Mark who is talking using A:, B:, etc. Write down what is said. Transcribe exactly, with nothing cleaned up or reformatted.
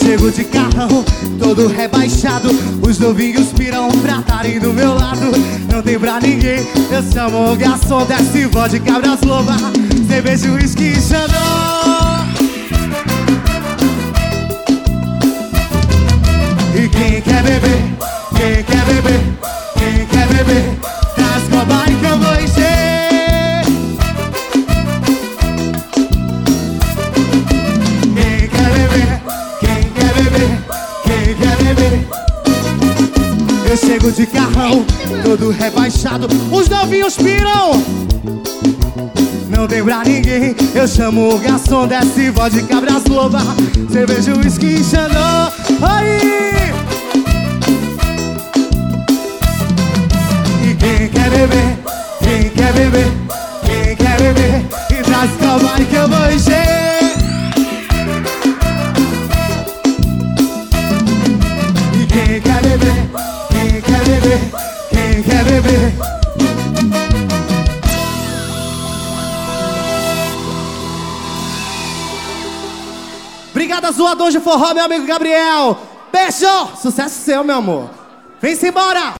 A: chego de carrão, todo rebaixado. Os novinhos piram pra estarem do meu lado. Não tem pra ninguém, eu chamo o garçom. Desce vodka, Braslová, cerveja, uísque e xandão. E quem quer beber, quem quer beber, quem quer beber, traz cobaia que eu vou encher. Quem quer beber, quem quer beber, quem quer beber. Eu chego de carrão, todo rebaixado. Os novinhos piram, não tem pra ninguém. Eu chamo o garçom, desce vodka, Braslová, cerveja, uísque e xandão. Aí! Quem quer beber, quem quer beber, quem quer beber, e traz cobaia que eu vou encher. E quem quer beber, quem quer beber, quem quer beber. Obrigado, zoador de forró, meu amigo Gabriel. Beijo, sucesso seu, meu amor. Vem-se embora.